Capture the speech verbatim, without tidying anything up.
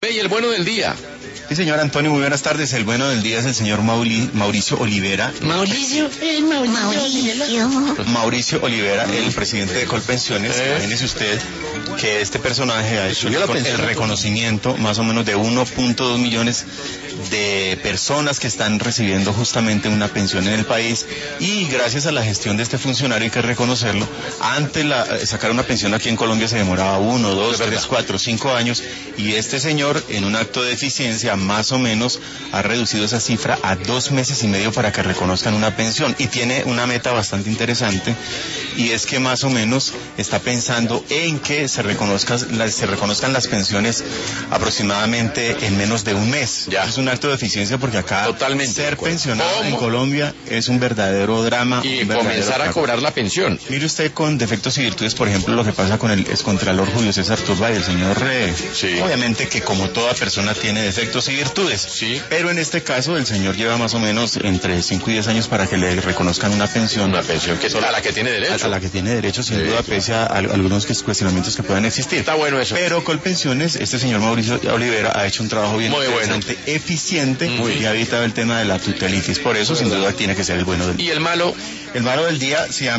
Y el bueno del día. Sí, señor Antonio, muy buenas tardes. El bueno del día es el señor Mauli, Mauricio Olivera. Mauricio, eh, Mauricio. Mauricio. Mauricio Olivera, el presidente de Colpensiones. ¿Eh? Imagínese usted que este personaje ha hecho el, la pensión, el reconocimiento más o menos de uno punto dos millones de personas que están recibiendo justamente una pensión en el país, y gracias a la gestión de este funcionario, hay que reconocerlo, antes la, sacar una pensión aquí en Colombia se demoraba uno, dos, tres, cuatro, cinco años, y este señor, en un acto de eficiencia, más o menos ha reducido esa cifra a dos meses y medio para que reconozcan una pensión, y tiene una meta bastante interesante, y es que más o menos está pensando en que se reconozcan las, se reconozcan las pensiones aproximadamente en menos de un mes. Ya. Es un acto de eficiencia, porque acá Totalmente ser pensionado ¿Cómo? en Colombia es un verdadero drama. Y un verdadero comenzar a trabajo. cobrar la pensión. Mire usted con defectos y virtudes, por ejemplo, lo que pasa con el excontralor Julio César Turbay, el señor Re. Sí. Obviamente que como toda persona tiene defectos y virtudes, Sí. pero en este caso el señor lleva más o menos entre cinco y diez años para que le reconozcan una pensión. Una pensión que es a la que tiene derecho. A la que tiene derecho, sin Sí, duda, claro. pese a, a algunos que- cuestionamientos que puedan existir. Está bueno eso. Pero Colpensiones, este señor Mauricio Olivera ha hecho un trabajo bien Muy bueno. interesante, eficiente, Muy y ha evitado el tema de la tutelitis. Por eso, sin duda, tiene que ser el bueno del día. Y el malo. El malo del día se llama